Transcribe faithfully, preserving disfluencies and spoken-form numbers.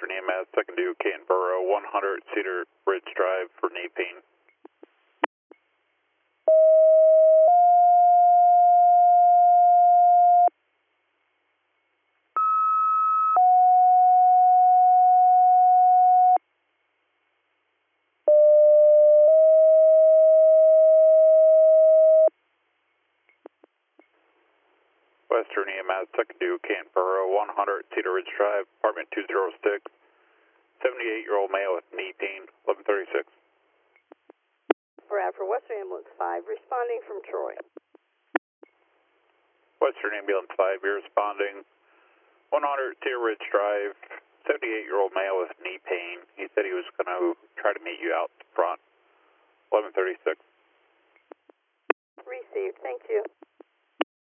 Western E M S, second due Canberra, one hundred Cedar Ridge Drive for knee pain. Western E M S, second due Canberra, one hundred Cedar Ridge Drive, apartment two oh six, seventy-eight-year-old male with knee pain, eleven thirty-six. Bradford, Western Ambulance five, responding from Troy. Western Ambulance five, you're responding, one hundred Cedar Ridge Drive, seventy-eight-year-old male with knee pain. He said he was going to try to meet you out front, eleven thirty-six. Received, thank you.